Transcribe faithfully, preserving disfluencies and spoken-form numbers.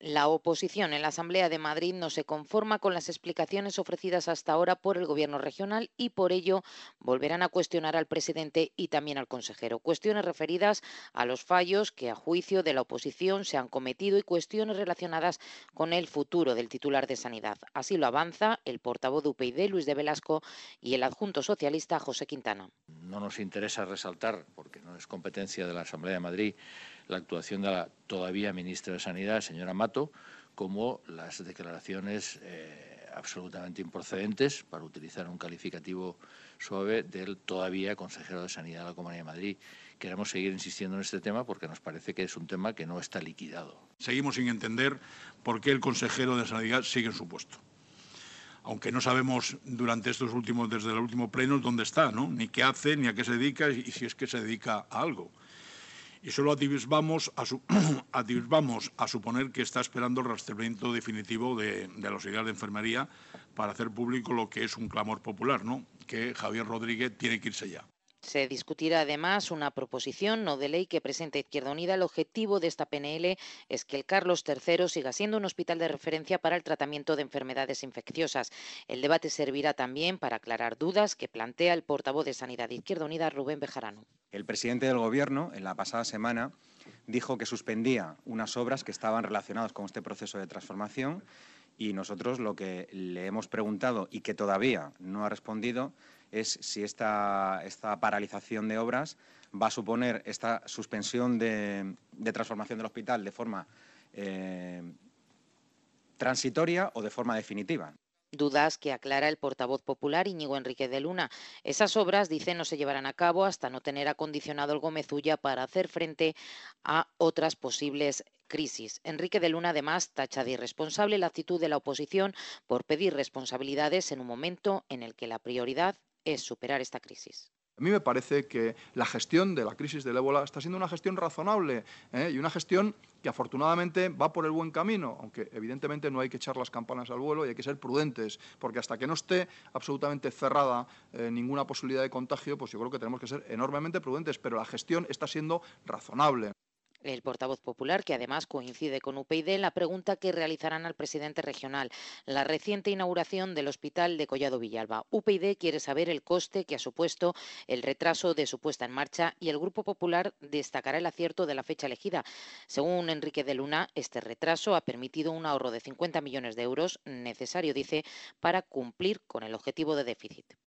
La oposición en la Asamblea de Madrid no se conforma con las explicaciones ofrecidas hasta ahora por el Gobierno regional y por ello volverán a cuestionar al presidente y también al consejero. Cuestiones referidas a los fallos que a juicio de la oposición se han cometido y cuestiones relacionadas con el futuro del titular de Sanidad. Así lo avanza el portavoz de U P y D, Luis de Velasco, y el adjunto socialista, José Quintana. No nos interesa resaltar, porque no es competencia de la Asamblea de Madrid, la actuación de la todavía ministra de Sanidad, señora Mato, como las declaraciones eh, absolutamente improcedentes, para utilizar un calificativo suave, del todavía consejero de Sanidad de la Comunidad de Madrid. Queremos seguir insistiendo en este tema porque nos parece que es un tema que no está liquidado. Seguimos sin entender por qué el consejero de Sanidad sigue en su puesto. Aunque no sabemos durante estos últimos, desde el último pleno, dónde está, ¿no? Ni qué hace, ni a qué se dedica y si es que se dedica a algo. Y solo atisbamos a, su, atisbamos a suponer que está esperando el rastreamiento definitivo de, de la auxiliar de enfermería para hacer público lo que es un clamor popular, ¿no? Que Javier Rodríguez tiene que irse ya. Se discutirá además una proposición no de ley que presenta Izquierda Unida. El objetivo de esta P N L es que el Carlos tercero siga siendo un hospital de referencia para el tratamiento de enfermedades infecciosas. El debate servirá también para aclarar dudas que plantea el portavoz de Sanidad de Izquierda Unida, Rubén Bejarano. El presidente del Gobierno, en la pasada semana, dijo que suspendía unas obras que estaban relacionadas con este proceso de transformación y nosotros lo que le hemos preguntado y que todavía no ha respondido es si esta, esta paralización de obras va a suponer esta suspensión de, de transformación del hospital de forma eh, transitoria o de forma definitiva. Dudas que aclara el portavoz popular Íñigo Enrique de Luna. Esas obras, dice, no se llevarán a cabo hasta no tener acondicionado el Gómez Ulla para hacer frente a otras posibles crisis. Enrique de Luna, además, tacha de irresponsable la actitud de la oposición por pedir responsabilidades en un momento en el que la prioridad es superar esta crisis. A mí me parece que la gestión de la crisis del ébola está siendo una gestión razonable ¿eh? y una gestión que afortunadamente va por el buen camino, aunque evidentemente no hay que echar las campanas al vuelo y hay que ser prudentes, porque hasta que no esté absolutamente cerrada eh, ninguna posibilidad de contagio, pues yo creo que tenemos que ser enormemente prudentes, pero la gestión está siendo razonable. El portavoz popular, que además coincide con U P y D en la pregunta que realizarán al presidente regional, la reciente inauguración del hospital de Collado Villalba. U P y D quiere saber el coste que ha supuesto el retraso de su puesta en marcha y el Grupo Popular destacará el acierto de la fecha elegida. Según Enrique de Luna, este retraso ha permitido un ahorro de cincuenta millones de euros, necesario, dice, para cumplir con el objetivo de déficit.